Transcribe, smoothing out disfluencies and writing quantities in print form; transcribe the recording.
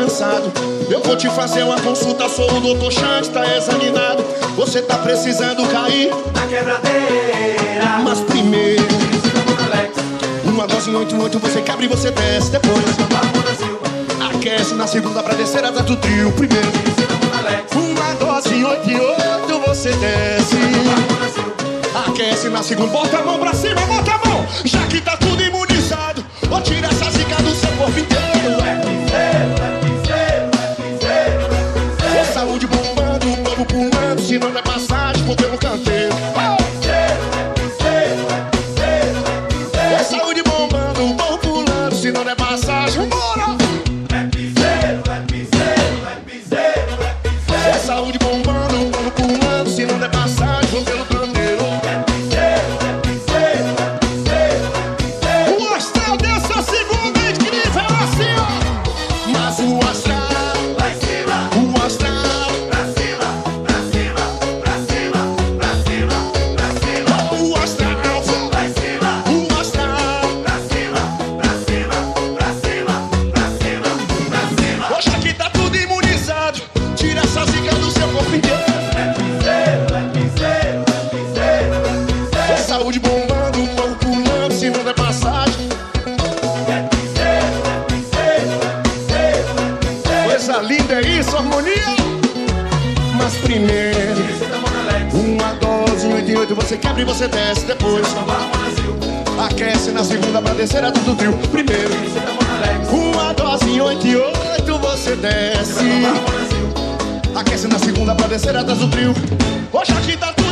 cansado. Eu vou te fazer uma consulta, sou o Dr. Chante, tá examinado. Você tá precisando cair na quebradeira. Mas primeiro, uma dose em 8-8 você quebra e você desce. Depois, aquece na segunda pra descer atrás do trio. Primeiro, uma dose em 8-8 você desce. Aquece na segunda, bota a mão pra cima, bota a mão. Já que tá tudo imunizado, vou tirar essa zica do seu corpo inteiro. Saúde bombando, o povo pulando, se não é passagem, vou pelo canteiro. Saúde bombando, o povo pulando, se não é passagem, bora! Saúde bombando, o povo pulando, se não é passagem, vou pelo canteiro. O astral dessa segunda é incrível assim, ó. Mas o astral saúde bombando, o povo pulando, se não der passagem. Coisa linda, é isso, harmonia. Mas primeiro, uma dose em 8-8 você quebra e você desce. Depois, aquece na segunda pra descer atrás do trio. Primeiro, uma dose em 8-8 você desce. Aquece na segunda pra descer atrás do trio. Hoje aqui tá